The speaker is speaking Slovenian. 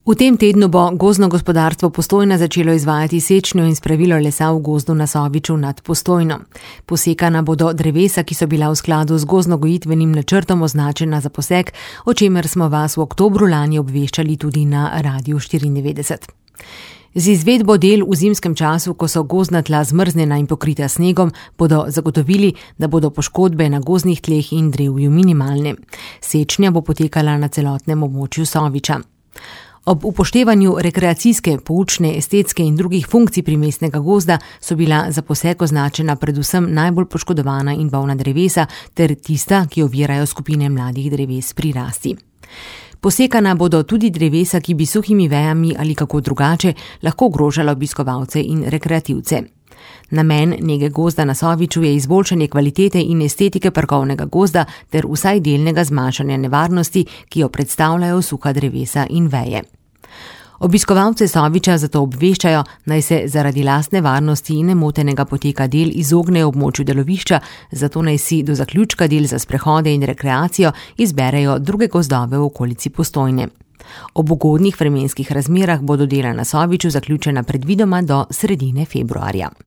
V tem tednu bo gozdno gospodarstvo Postojna začelo izvajati sečnjo in spravilo lesa v gozdu na Soviču nad Postojno. Posekana bodo drevesa, ki so bila v skladu z gozdno-gojitvenim načrtom označena za posek, o čemer smo vas v oktobru lani obveščali tudi na Radiu 94. Z izvedbo del v zimskem času, ko so gozdna tla zmrznjena in pokrita snegom, bodo zagotovili, da bodo poškodbe na gozdnih tleh in drevju minimalne. Sečnja bo potekala na celotnem območju Soviča. Ob upoštevanju rekreacijske, poučne, estetske in drugih funkcij primestnega gozda so bila za posek označena predvsem najbolj poškodovana in bolna drevesa ter tista, ki ovirajo skupine mladih dreves pri rasti. Posekana bodo tudi drevesa, ki bi suhimi vejami ali kako drugače lahko ogrožala obiskovalce in rekreativce. Namen nege gozda na Soviču je izboljšanje kvalitete in estetike parkovnega gozda ter vsaj delnega zmanjšanja nevarnosti, ki jo predstavljajo suha drevesa in veje. Obiskovalce Soviča zato obveščajo, naj se zaradi lastne varnosti in nemotenega poteka del izognejo območju delovišča, zato naj si do zaključka del za sprehode in rekreacijo izberejo druge gozdove v okolici Postojne. Ob ugodnih vremenskih razmerah bodo dela na Soviču zaključena predvidoma do sredine februarja.